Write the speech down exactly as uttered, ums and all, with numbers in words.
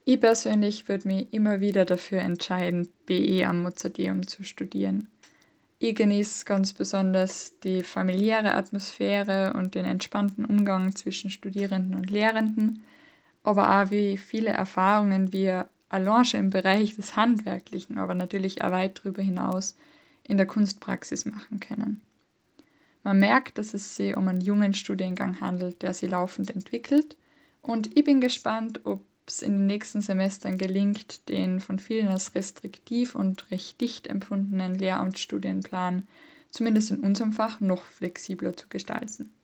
Ich persönlich würde mich immer wieder dafür entscheiden, B E am Mozarteum zu studieren. Ich genieße ganz besonders die familiäre Atmosphäre und den entspannten Umgang zwischen Studierenden und Lehrenden, aber auch wie viele Erfahrungen wir allein schon im Bereich des Handwerklichen, aber natürlich auch weit darüber hinaus in der Kunstpraxis machen können. Man merkt, dass es sich um einen jungen Studiengang handelt, der sich laufend entwickelt, und ich bin gespannt, ob es in den nächsten Semestern gelingt, den von vielen als restriktiv und recht dicht empfundenen Lehramtsstudienplan zumindest in unserem Fach noch flexibler zu gestalten.